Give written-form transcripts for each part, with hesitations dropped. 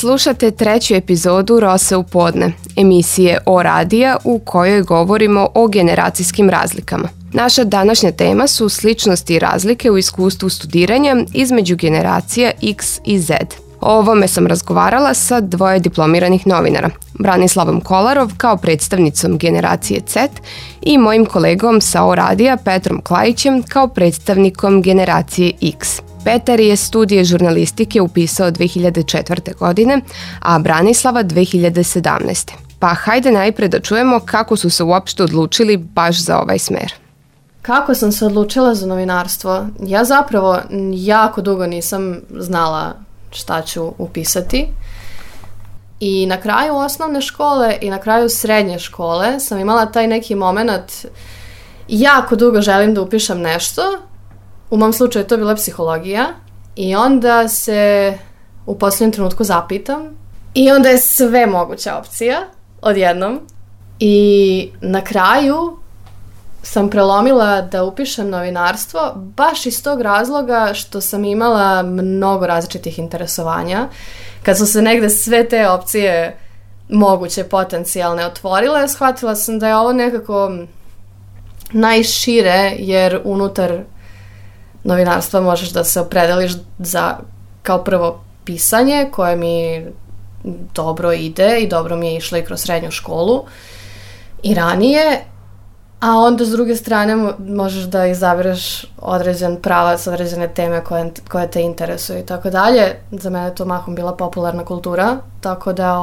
Slušate treću epizodu Rose u podne, emisije O radija u kojoj govorimo o generacijskim razlikama. Naša današnja tema su sličnosti i razlike u iskustvu studiranja između generacija X i Z. O ovome sam razgovarala sa dvoje diplomiranih novinara, Branislavom Kolarov kao predstavnicom generacije Z i mojim kolegom sa O radija Petrom Klajićem kao predstavnikom generacije X. Petar je studije žurnalistike upisao 2004. godine, a Branislava 2017. Pa hajde najpre da čujemo kako su se uopšte odlučili baš za ovaj smer. Kako sam se odlučila za novinarstvo? Ja zapravo jako dugo nisam znala šta ću upisati. I na kraju osnovne škole i na kraju srednje škole sam imala taj neki moment, jako dugo želim da upišem nešto. U mom slučaju to je bila psihologija i onda se u posljednjem trenutku zapitam i onda je sve moguća opcija odjednom i na kraju sam prelomila da upišem novinarstvo baš iz tog razloga što sam imala mnogo različitih interesovanja. Kad su se negde sve te opcije moguće, potencijalne otvorile, shvatila sam da je ovo nekako najšire, jer unutar novinarstva možeš da se opredeliš za kao prvo pisanje koje mi dobro ide i dobro mi je išlo i kroz srednju školu i ranije, a onda s druge strane možeš da izabereš određen pravac, određene teme koje te interesuju i tako dalje. Za mene je to mahom bila popularna kultura, tako da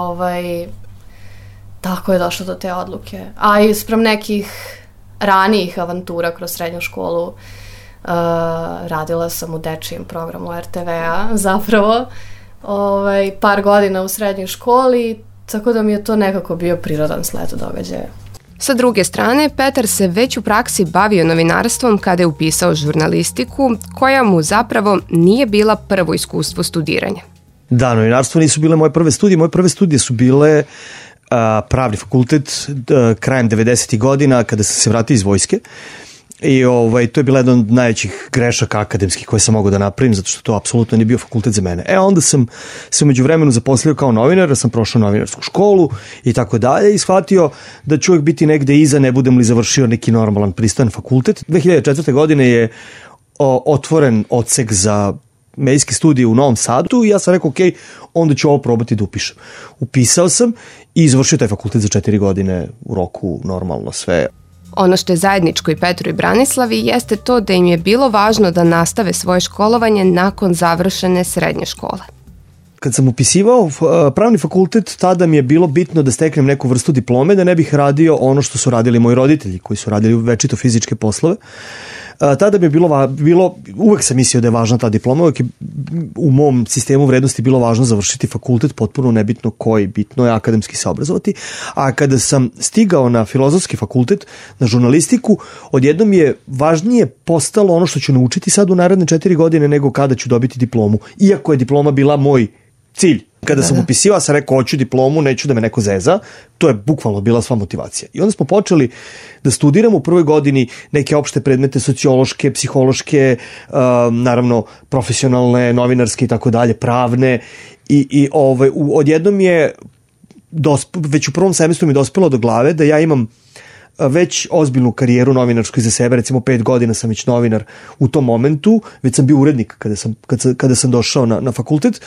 tako je došlo do te odluke. A i sprem nekih ranijih avantura kroz srednju školu, radila sam u dečijem programu RTV-a zapravo par godina u srednjoj školi, tako da mi je to nekako bio prirodan sled događaja. Sa druge strane, Petar se već u praksi bavio novinarstvom kada je upisao žurnalistiku, koja mu zapravo nije bila prvo iskustvo studiranja. Da, novinarstvo nisu bile moje prve studije. Moje prve studije su bile pravni fakultet krajem 90. godina kada sam se vratio iz vojske. I to je bila jedna od najvećih grešaka akademskih koje sam mogao da napravim, zato što to apsolutno nije bio fakultet za mene. Onda sam se umeđu vremenu zaposlio kao novinar, sam prošao novinarsku školu i tako dalje i shvatio da ću uvijek biti negde iza, ne budem li završio neki normalan pristojan fakultet. 2004. godine je otvoren odsek za medijske studije u Novom Sadu i ja sam rekao, ok, onda ću ovo probati da upišem. Upisao sam i izvršio taj fakultet za 4 godine u roku, normalno sve. Ono što je zajedničko i Petru i Branislavi jeste to da im je bilo važno da nastave svoje školovanje nakon završene srednje škole. Kad sam upisivao pravni fakultet, tada mi je bilo bitno da steknem neku vrstu diplome, da ne bih radio ono što su radili moji roditelji, koji su radili večito fizičke poslove. Tada mi je bilo, uvek sam mislio da je važna ta diploma, uvek je u mom sistemu vrednosti bilo važno završiti fakultet, potpuno nebitno koji, bitno je akademski se obrazovati. A kada sam stigao na filozofski fakultet, na žurnalistiku, odjednom je važnije postalo ono što ću naučiti sad u naredne 4 godine nego kada ću dobiti diplomu. Iako je diploma bila moj cilj. Kada sam upisivao, sam rekao, hoću diplomu, neću da me neko zeza. To je bukvalno bila sva motivacija. I onda smo počeli da studiramo u prvoj godini neke opšte predmete, sociološke, psihološke, naravno profesionalne, novinarske i tako dalje, pravne. I odjednom je, već u prvom semestru mi dospelo do glave da ja imam već ozbiljnu karijeru novinarsku iza sebe, recimo 5 godina sam već novinar u tom momentu, već sam bio urednik kada sam došao na fakultet,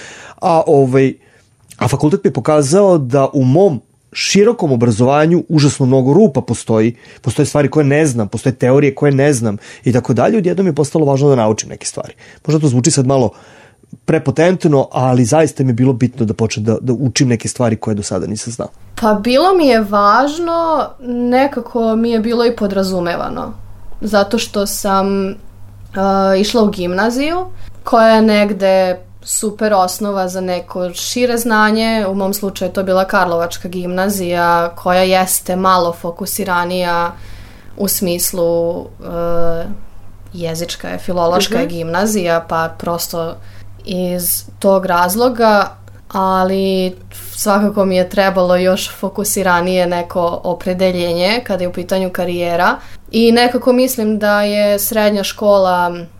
a fakultet mi je pokazao da u mom širokom obrazovanju užasno mnogo rupa postoje stvari koje ne znam, postoje teorije koje ne znam i tako dalje. Odjednom mi je postalo važno da naučim neke stvari. Možda to zvuči sad malo prepotentno, ali zaista mi je bilo bitno da počnem da učim neke stvari koje do sada nisam znao. Pa bilo mi je važno, nekako mi je bilo i podrazumevano, zato što sam išla u gimnaziju koja je negde super osnova za neko šire znanje. U mom slučaju to je bila Karlovačka gimnazija koja jeste malo fokusiranija u smislu jezička je, filološka je gimnazija, pa prosto iz tog razloga, ali svakako mi je trebalo još fokusiranije neko opredeljenje kada je u pitanju karijera i nekako mislim da je srednju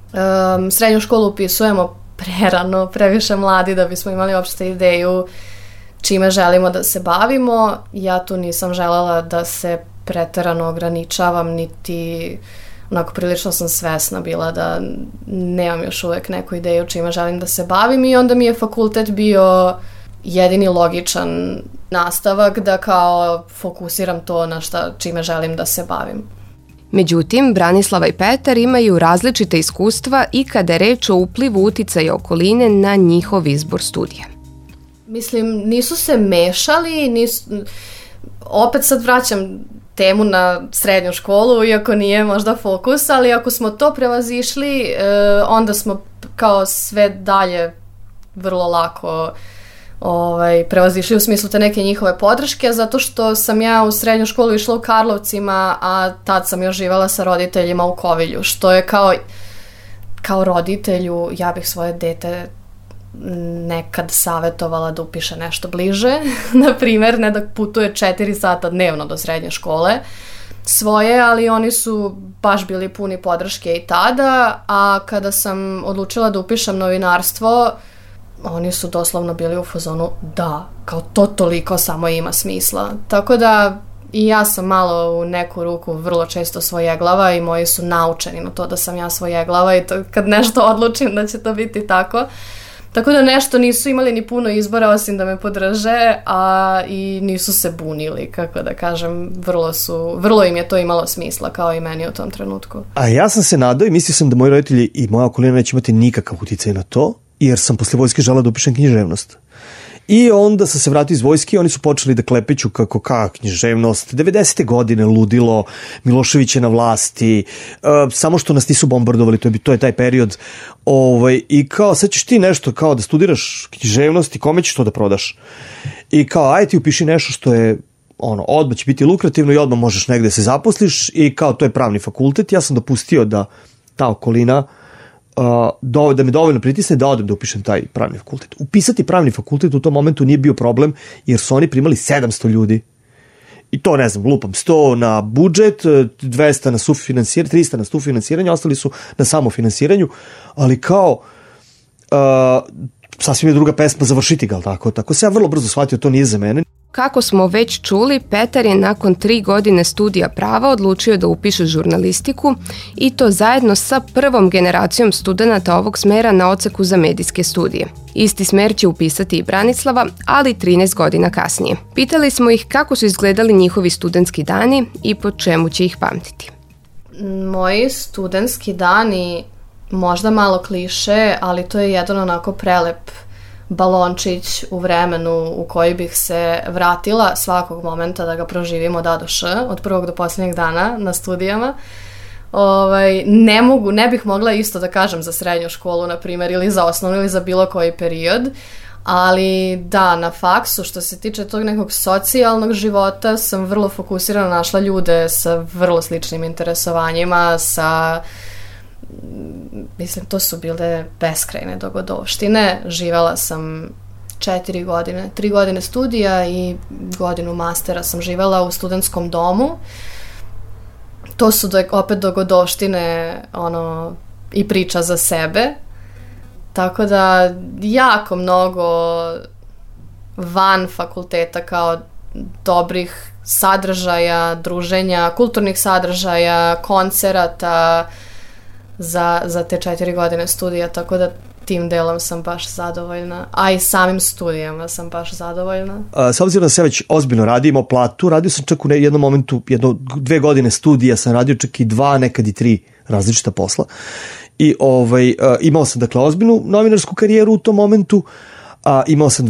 školu upisujemo prerano, previše mladi da bismo imali uopšte ideju čime želimo da se bavimo. Ja tu nisam želela da se preterano ograničavam, niti onako prilično sam svesna bila da nemam još uvek neku ideju čime želim da se bavim i onda mi je fakultet bio jedini logičan nastavak da kao fokusiram to na čime želim da se bavim. Međutim, Branislava i Petar imaju različite iskustva i kada je reč o uplivu uticaja okoline na njihov izbor studija. Mislim, nisu se mešali, opet sad vraćam temu na srednju školu, iako nije možda fokus, ali ako smo to prevazišli, onda smo kao sve dalje vrlo lako prevazišli u smislu te neke njihove podrške, zato što sam ja u srednju školu išla u Karlovcima, a tad sam još živela sa roditeljima u Kovilju, što je kao roditelju, ja bih svoje dete nekad savjetovala da upiše nešto bliže, na primjer, ne da putuje 4 sata dnevno do srednje škole svoje, ali oni su baš bili puni podrške i tada, a kada sam odlučila da upišem novinarstvo, oni su doslovno bili u fazonu da, kao to toliko samo ima smisla. Tako da i ja sam malo u neku ruku vrlo često svojeglava i moji su naučeni na to da sam ja svojeglava i to, kad nešto odlučim da će to biti tako. Tako da nešto nisu imali ni puno izbora osim da me podrže, a i nisu se bunili, kako da kažem, vrlo im je to imalo smisla kao i meni u tom trenutku. A ja sam se nadao i mislio sam da moji roditelji i moja okolina neće imati nikakav uticaj na to, jer sam posle vojske želeo da upišem književnost. I onda sam se vratio iz vojske i oni su počeli da klepeću kako književnost, 90. godine ludilo, Milošević je na vlasti, samo što nas nisu bombardovali, to je taj period. I kao, sad ćeš ti nešto kao da studiraš književnost i kome ćeš to da prodaš? I kao, ajde ti upiši nešto što je odmah će biti lukrativno i odmah možeš negde se zaposliš i kao to je pravni fakultet. Ja sam dopustio da ta okolina da me dovoljno pritisne da odem da upišem taj pravni fakultet. Upisati pravni fakultet u tom momentu nije bio problem jer su oni primali 700 ljudi. I to ne znam, lupam, 100 na budžet, 200 na sufinansiranje, 300 na sufinansiranje, ostali su na samofinansiranju, ali kao sasvim je druga pesma završiti ga, tako se ja vrlo brzo shvatio, to nije za mene. Kako smo već čuli, Petar je nakon 3 godine studija prava odlučio da upiše žurnalistiku i to zajedno sa prvom generacijom studenata ovog smera na odseku za medijske studije. Isti smer će upisati i Branislava, ali 13 godina kasnije. Pitali smo ih kako su izgledali njihovi studentski dani i po čemu će ih pamtiti. Moji studentski dani, možda malo kliše, ali to je jedan onako prelep balončić u vremenu u koji bih se vratila svakog momenta da ga proživim od A do Š, od prvog do posljednjeg dana na studijama. Ne bih mogla isto da kažem za srednju školu, na primjer, ili za osnovnu ili za bilo koji period, ali da, na faksu, što se tiče tog nekog socijalnog života, sam vrlo fokusirano našla ljude sa vrlo sličnim interesovanjima, mislim, to su bile beskrajne dogodovštine. Živela sam 4 godine, 3 godine studija i godinu mastera sam živela u studentskom domu. To su opet dogodovštine i priča za sebe. Tako da jako mnogo van fakulteta kao dobrih sadržaja, druženja, kulturnih sadržaja, koncerata za te 4 godine studija, tako da tim delom sam baš zadovoljna, a i samim studijama sam baš zadovoljna. S obzirom da se već ozbiljno radi, imao platu, radio sam čak u jednom momentu, 2 godine studija sam radio čak i 2, nekad i 3 različita posla. I imao sam dakle ozbiljnu novinarsku karijeru u tom momentu, imao sam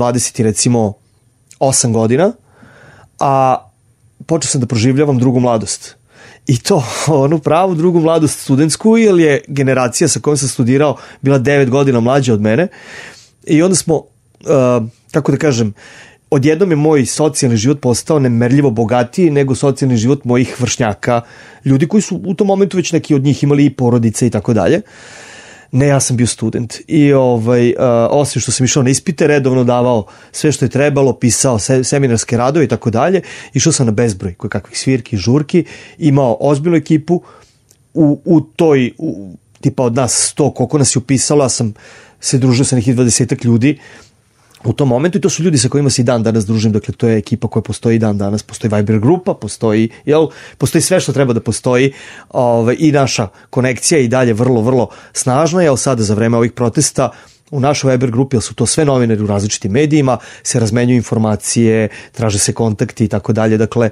8 godina, a počeo sam da proživljavam drugu mladost. I to, onu pravu drugu mladost studentsku, jer je generacija sa kojom sam studirao bila 9 godina mlađa od mene. I onda smo, kako da kažem, odjednom je moj socijalni život postao nemerljivo bogatiji nego socijalni život mojih vršnjaka, ljudi koji su u tom momentu već neki od njih imali i porodice i tako dalje. Ne, ja sam bio student i osim što sam išao na ispite, redovno davao sve što je trebalo, pisao seminarske radove i tako dalje, išao sam na bezbroj kakvih svirki, žurki, imao ozbiljnu ekipu u toj, tipa od nas 100, koliko nas je upisalo, ja sam se družio sa nekih 20 ljudi u tom momentu i to su ljudi sa kojima se i dan danas družim, dakle to je ekipa koja postoji i dan danas, postoji Viber grupa, postoji sve što treba da postoji i naša konekcija i dalje vrlo, vrlo snažna, jel sada za vreme ovih protesta u našoj Viber grupi, jer su to sve novinari u različitim medijima, se razmenjuju informacije, traže se kontakti i tako dalje, dakle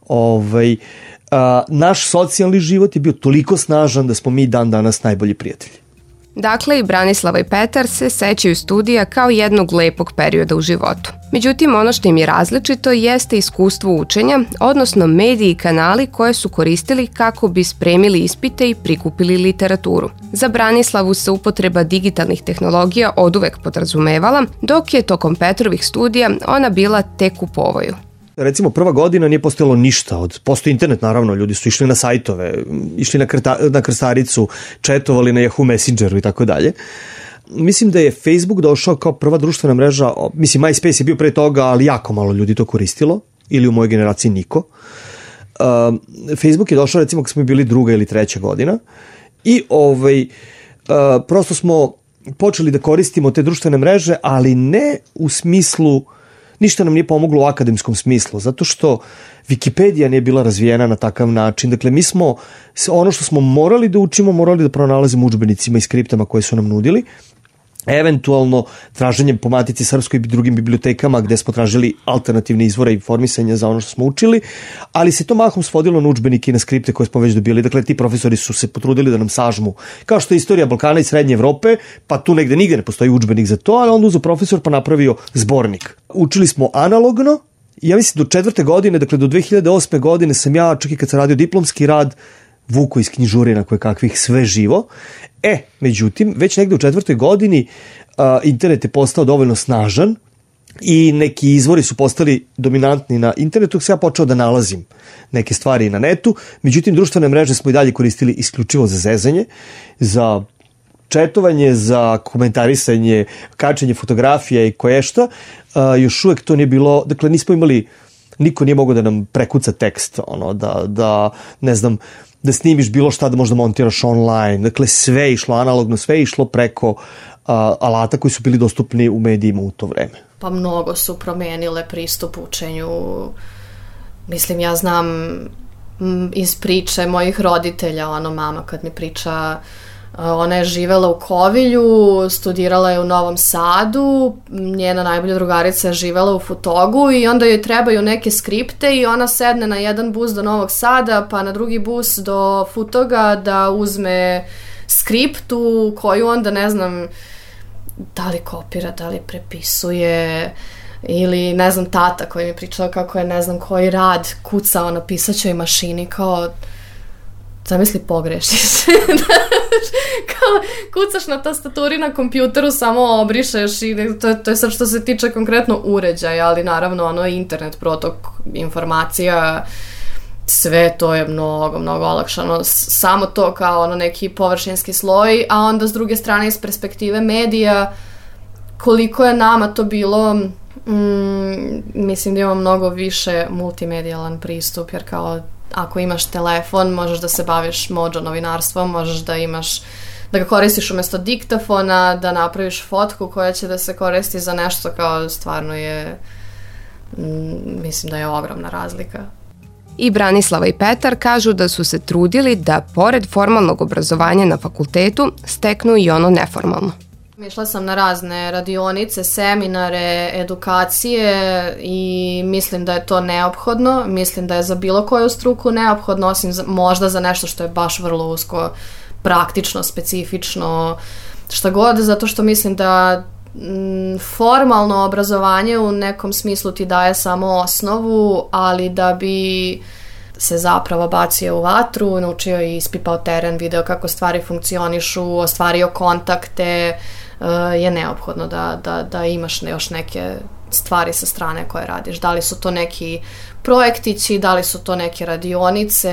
naš socijalni život je bio toliko snažan da smo mi dan danas najbolji prijatelji. Dakle, i Branislava i Petar se sećaju studija kao jednog lepog perioda u životu. Međutim, ono što im je različito jeste iskustvo učenja, odnosno mediji i kanali koje su koristili kako bi spremili ispite i prikupili literaturu. Za Branislavu se upotreba digitalnih tehnologija oduvek podrazumevala, dok je tokom Petrovih studija ona bila tek u povoju. Recimo, prva godina nije postojalo ništa. Postoji internet, naravno, ljudi su išli na sajtove, išli na krstaricu, četovali na Yahoo Messengeru i tako dalje. Mislim da je Facebook došao kao prva društvena mreža, mislim, MySpace je bio pre toga, ali jako malo ljudi to koristilo, ili u mojoj generaciji niko. Facebook je došao, recimo, kad smo bili 2. ili 3. godina i prosto smo počeli da koristimo te društvene mreže, ali ne u smislu. Ništa nam nije pomoglo u akademskom smislu, zato što Wikipedija nije bila razvijena na takav način. Dakle, mi smo ono što smo morali da učimo, morali da pronalazimo u udžbenicima i skriptama koje su nam nudili, eventualno traženjem po Matici srpskoj i drugim bibliotekama gde smo tražili alternativne izvore informisanja za ono što smo učili, ali se to mahom svodilo na udžbenike i na skripte koje smo već dobili. Dakle, ti profesori su se potrudili da nam sažmu, kao što je istorija Balkana i Srednje Evrope, pa tu negde nigde ne postoji udžbenik za to, ali onda uzeo profesor pa napravio zbornik. Učili smo analogno, ja mislim do 4. godine, dakle do 2008. godine sam ja, čak i kad sam radio diplomski rad, vuko iz knjižurina koje kakvih sve živo. Međutim, već negde u 4. godini internet je postao dovoljno snažan i neki izvori su postali dominantni na internetu, sam ja počeo da nalazim neke stvari na netu. Međutim, društvene mreže smo i dalje koristili isključivo za zezanje, za četovanje, za komentarisanje, kačenje fotografija i koješta. Još uvek to nije bilo, dakle nismo imali, niko nije mogao da nam prekuca tekst, da ne znam, da snimiš bilo šta, da možda montiraš online. Dakle, sve je išlo analogno, sve je išlo preko alata koji su bili dostupni u medijima u to vreme. Pa mnogo su promenile pristup učenju. Mislim, ja znam iz priče mojih roditelja, mama kad mi priča, ona je živela u Kovilju, studirala je u Novom Sadu, njena najbolja drugarica je živela u Futogu i onda joj trebaju neke skripte i ona sedne na jedan bus do Novog Sada, pa na drugi bus do Futoga da uzme skriptu koju onda ne znam da li kopira, da li prepisuje, ili ne znam tata koji mi je pričao kako je ne znam koji rad kucao na pisaćoj mašini, kao zamisli pogrešiš. Kao kucaš na tastaturi na kompjuteru, samo obrišeš i to je sad što se tiče konkretno uređaja, ali naravno internet, protok informacija, sve to je mnogo, mnogo olakšano. Samo to kao neki površinski sloj, a onda s druge strane iz perspektive medija, koliko je nama to bilo, mislim da imamo mnogo više multimedijalan pristup, jer kao ako imaš telefon, možeš da se baviš mođo novinarstvom, možeš da ga koristiš umjesto diktafona, da napraviš fotku koja će da se koristi za nešto, kao stvarno je, mislim da je ogromna razlika. I Branislava i Petar kažu da su se trudili da pored formalnog obrazovanja na fakultetu steknu i ono neformalno. Išla sam na razne radionice, seminare, edukacije i mislim da je to neophodno. Mislim da je za bilo koju struku neophodno, osim možda za nešto što je baš vrlo usko, praktično, specifično, šta god, zato što mislim da formalno obrazovanje u nekom smislu ti daje samo osnovu, ali da bi se zapravo bacio u vatru, naučio i ispipao teren, video kako stvari funkcionišu, ostvario kontakte, je neophodno da imaš još neke stvari sa strane koje radiš. Da li su to neki projektići, da li su to neke radionice,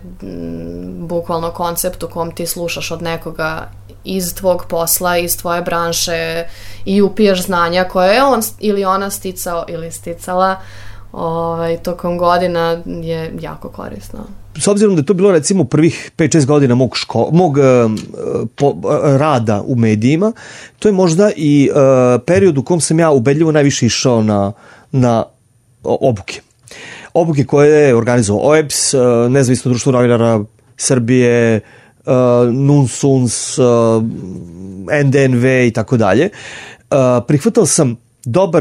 bukvalno koncept u kom ti slušaš od nekoga iz tvog posla, iz tvoje branše i upiješ znanja koje je on ili ona sticao ili sticala tokom godina, je jako korisno. s obzirom da je to bilo recimo prvih 5-6 godina mog rada u medijima, to je možda i period u kom sam ja ubedljivo najviše išao na obuke. Obuke koje je organizovao OEBS, Nezavisno društvo novinara Srbije, NUNSUNS, NDNV i tako dalje. Prihvatao sam dobar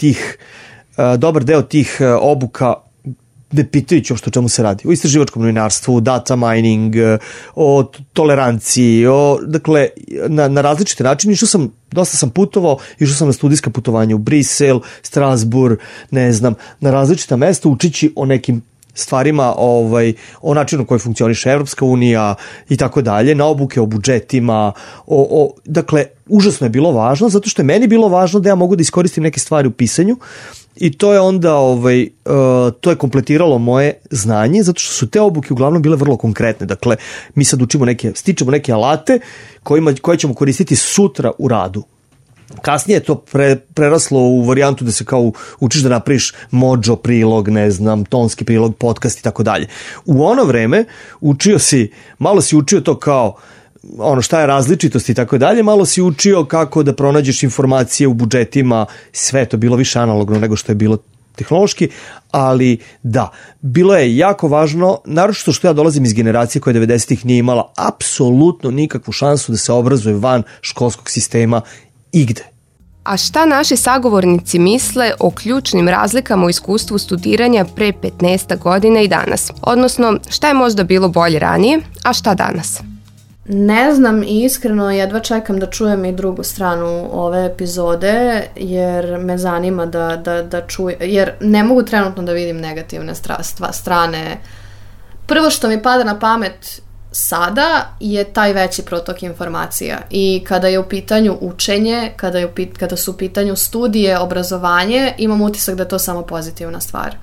deo tih obuka, ne pitajući o čemu se radi. O istraživačkom novinarstvu, data mining, o toleranciji, dakle, na različite načine. Dosta sam putovao, išao sam na studijska putovanja u Brisel, Strasbourg, ne znam, na različita mesta učići o nekim stvarima, o načinu koji funkcioniše Evropska unija i tako dalje, na obuke o budžetima, dakle, užasno je bilo važno, zato što je meni bilo važno da ja mogu da iskoristim neke stvari u pisanju i to je onda, to je kompletiralo moje znanje, zato što su te obuke uglavnom bile vrlo konkretne. Dakle, mi sad stičemo neke alate koje ćemo koristiti sutra u radu. Kasnije je to preraslo u varijantu da se kao učiš da napraviš mojo prilog, ne znam, tonski prilog, podcast i tako dalje. U ono vreme malo si učio to kao šta je različitost i tako dalje, malo si učio kako da pronađeš informacije u budžetima, sve je to bilo više analogno nego što je bilo tehnološki, ali da, bilo je jako važno, naročito što ja dolazim iz generacije koja 90-ih nije imala apsolutno nikakvu šansu da se obrazuje van školskog sistema igde. A šta naši sagovornici misle o ključnim razlikama u iskustvu studiranja pre 15 godina i danas? Odnosno, šta je možda bilo bolje ranije, a šta danas? Ne znam i iskreno jedva čekam da čujem i drugu stranu ove epizode, jer me zanima da čujem, jer ne mogu trenutno da vidim negativne strane. Prvo što mi pada na pamet sada je taj veći protok informacija i kada je u pitanju učenje, kada su u pitanju studije, obrazovanje, imam utisak da je to samo pozitivna stvar.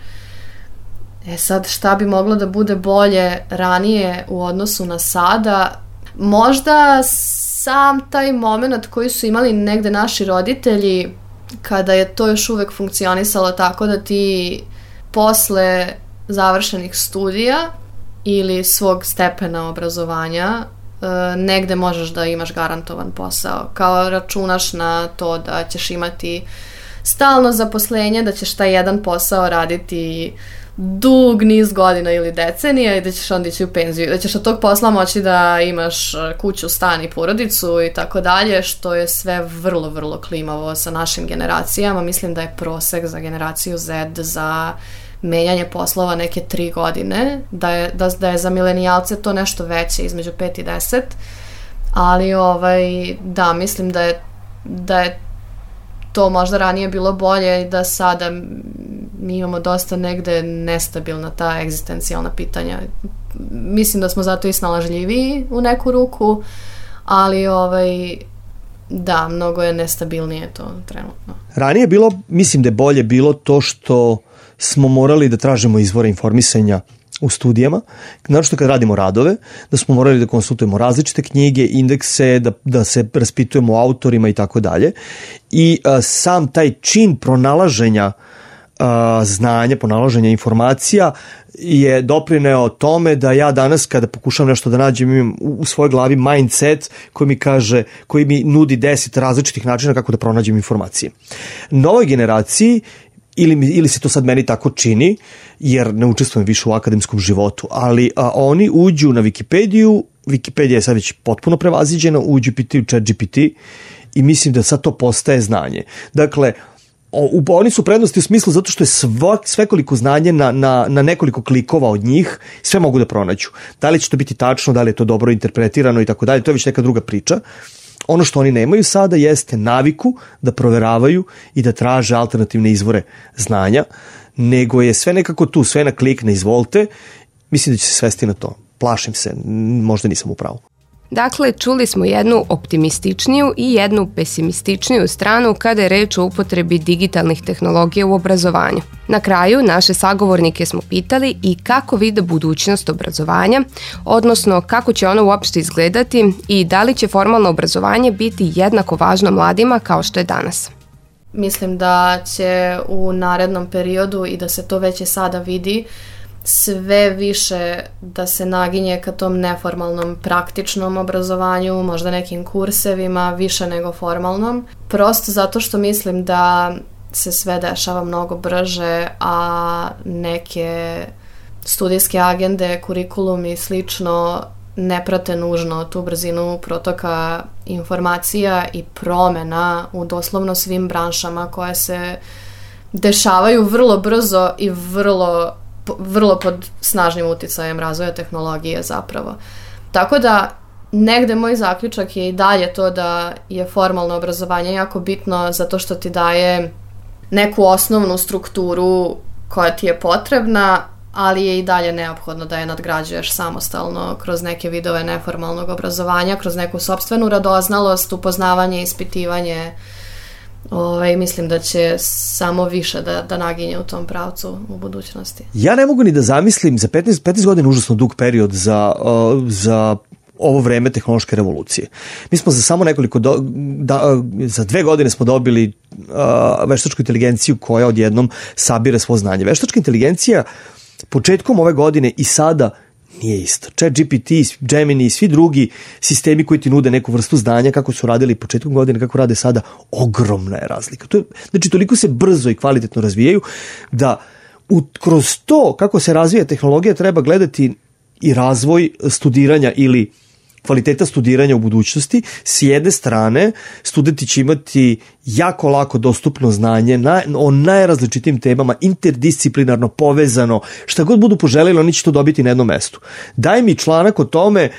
Sad, šta bi moglo da bude bolje ranije u odnosu na sada? Možda sam taj moment koji su imali negde naši roditelji, kada je to još uvek funkcionisalo tako da ti posle završenih studija ili svog stepena obrazovanja negde možeš da imaš garantovan posao. Kao računaš na to da ćeš imati stalno zaposlenje, da ćeš taj jedan posao raditi dug niz godina ili decenija i da ćeš onda ići u penziju. Da ćeš od tog posla moći da imaš kuću, stan i porodicu i tako dalje, što je sve vrlo, vrlo klimavo sa našim generacijama. Mislim da je prosek za generaciju Z za menjanje poslova neke 3 godine, da je za milenijalce to nešto veće, između 5 i 10, ali da, mislim da je to možda ranije bilo bolje i da sada mi imamo dosta negde nestabilna ta egzistencijalna pitanja. Mislim da smo zato i snalažljiviji u neku ruku, ali da, mnogo je nestabilnije to trenutno. Ranije je bilo, mislim da je bolje bilo to što smo morali da tražimo izvore informisanja u studijama, naročito kad radimo radove, da smo morali da konsultujemo različite knjige, indekse, da se raspitujemo o autorima i tako dalje. I sam taj čin pronalaženja znanja, pronalaženja informacija je doprineo tome da ja danas kada pokušam nešto da nađem imam u svojoj glavi mindset koji mi nudi 10 različitih načina kako da pronađem informacije. Novoj generaciji ili se to sad meni tako čini, jer ne učestvujem više u akademskom životu, ali oni uđu na Wikipediju, Wikipedia je sad već potpuno prevaziđena, uđu pitaju ChatGPT i mislim da sad to postaje znanje. Dakle, oni su prednosti u smislu zato što je svekoliko znanje na nekoliko klikova od njih, sve mogu da pronađu. Da li će to biti tačno, da li je to dobro interpretirano i tako dalje, to je već neka druga priča. Ono što oni nemaju sada jeste naviku da proveravaju i da traže alternativne izvore znanja, nego je sve nekako tu, sve na klik, na izvolite. Mislim da će se svesti na to. Plašim se, možda nisam u pravu. Dakle, čuli smo jednu optimističniju i jednu pesimističniju stranu kada je reč o upotrebi digitalnih tehnologija u obrazovanju. Na kraju, naše sagovornike smo pitali i kako vide budućnost obrazovanja, odnosno kako će ono uopšte izgledati i da li će formalno obrazovanje biti jednako važno mladima kao što je danas. Mislim da će u narednom periodu i da se to već i sada vidi, sve više da se naginje ka tom neformalnom praktičnom obrazovanju, možda nekim kursevima, više nego formalnom. Prosto zato što mislim da se sve dešava mnogo brže, a neke studijske agende, kurikulum i slično ne prate nužno tu brzinu protoka informacija i promena u doslovno svim branšama koje se dešavaju vrlo brzo i vrlo pod snažnim uticajem razvoja tehnologije zapravo. Tako da negde moj zaključak je i dalje to da je formalno obrazovanje jako bitno zato što ti daje neku osnovnu strukturu koja ti je potrebna, ali je i dalje neophodno da je nadgrađuješ samostalno kroz neke vidove neformalnog obrazovanja, kroz neku sopstvenu radoznalost, upoznavanje, ispitivanje. Mislim da će samo više da naginje u tom pravcu u budućnosti. Ja ne mogu ni da zamislim, za 15 godina užasno dug period za ovo vreme tehnološke revolucije. Mi smo za samo nekoliko, za 2 godine smo dobili veštačku inteligenciju koja odjednom sabira svo znanje. Veštačka inteligencija početkom ove godine i sada nije isto. ChatGPT, Gemini i svi drugi sistemi koji ti nude neku vrstu znanja, kako su radili početkom godine, kako rade sada, ogromna je razlika. Znači, toliko se brzo i kvalitetno razvijaju da kroz to kako se razvija tehnologija treba gledati i razvoj studiranja ili kvaliteta studiranja u budućnosti. S jedne strane, studenti će imati jako lako dostupno znanje o najrazličitim temama, interdisciplinarno povezano, šta god budu poželjeli, oni će to dobiti na jednom mestu. Daj mi članak o tome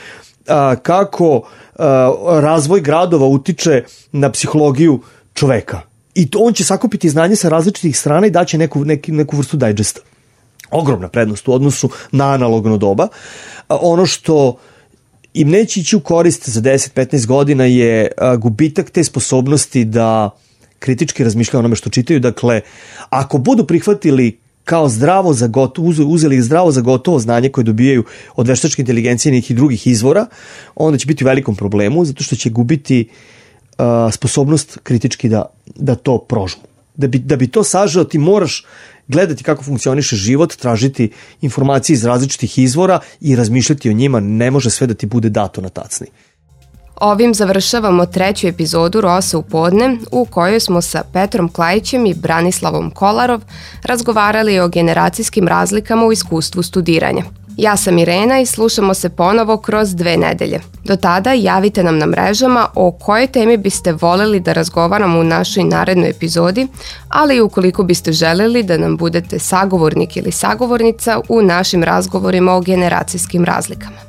kako razvoj gradova utiče na psihologiju čoveka. I on će sakupiti znanje sa različitih strana i daće neku vrstu digesta. Ogromna prednost u odnosu na analogno doba. Ono što im neće ići u korist za 10-15 godina je gubitak te sposobnosti da kritički razmišljaju onome što čitaju. Dakle, ako budu prihvatili kao zdravo za gotovo, uzeli zdravo za gotovo znanje koje dobijaju od veštačke inteligencije i nekih drugih izvora, onda će biti u velikom problemu, zato što će gubiti sposobnost kritički da to prožmu. Da bi to sažao, ti moraš gledati kako funkcioniše život, tražiti informacije iz različitih izvora i razmišljati o njima. Ne može sve da ti bude dato na tacni. Ovim završavamo 3. epizodu Rosa u podne, u kojoj smo sa Petrom Klajićem i Branislavom Kolarov razgovarali o generacijskim razlikama u iskustvu studiranja. Ja sam Irena i slušamo se ponovo kroz 2 nedelje. Do tada javite nam na mrežama o kojoj temi biste voljeli da razgovaramo u našoj narednoj epizodi, ali i ukoliko biste želeli da nam budete sagovornik ili sagovornica u našim razgovorima o generacijskim razlikama.